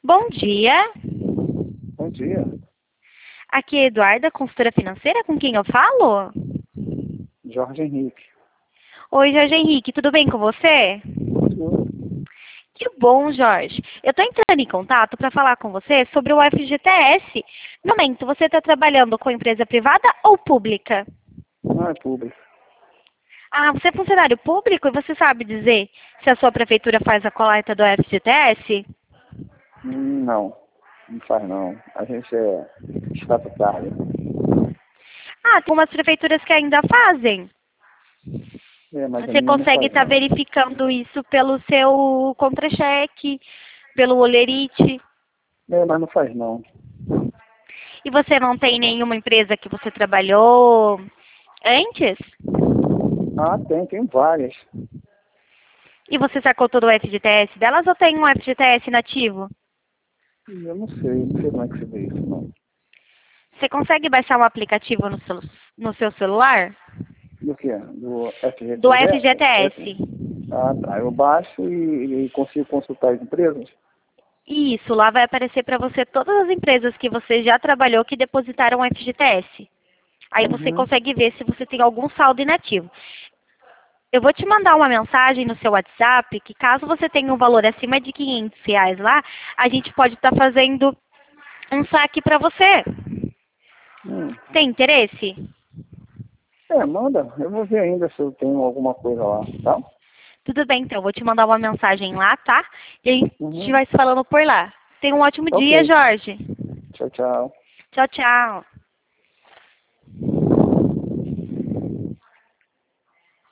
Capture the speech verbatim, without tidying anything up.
Bom dia. Bom dia. Aqui é Eduarda, consultora financeira, com quem eu falo? Jorge Henrique. Oi, Jorge Henrique, tudo bem com você? Tudo. Que bom, Jorge. Eu estou entrando em contato para falar com você sobre o F G T S. No momento, você está trabalhando com empresa privada ou pública? Não é público. Ah, você é funcionário público e você sabe dizer se a sua prefeitura faz a coleta do F G T S? Hum, Não, não faz não. A gente é estatutário. Ah, tem umas prefeituras que ainda fazem. É, mas a Você minha não consegue faz estar não. verificando isso pelo seu contra-cheque, pelo olerite. É, mas não faz não. E você não tem nenhuma empresa que você trabalhou antes? Ah, tem, tem várias. E você sacou todo o F G T S delas ou tem um F G T S nativo? E eu não sei, não sei como é que se vê isso não. Você consegue baixar um aplicativo no seu, no seu celular? Do que? Do Do F G T S? F G T S. Ah, tá. Eu baixo e, e consigo consultar as empresas? Isso, lá vai aparecer para você todas as empresas que você já trabalhou que depositaram F G T S. Aí você Uhum. consegue ver se você tem algum saldo inativo. Eu vou te mandar uma mensagem no seu WhatsApp que caso você tenha um valor acima de quinhentos reais lá, a gente pode estar fazendo um saque para você. Hum. Tem interesse? É, manda. Eu vou ver ainda se eu tenho alguma coisa lá, tá? Tudo bem, então. Eu vou te mandar uma mensagem lá, tá? E a gente Uhum. vai se falando por lá. Tenha um ótimo dia, Ok. Jorge. Tchau, tchau. Tchau, tchau.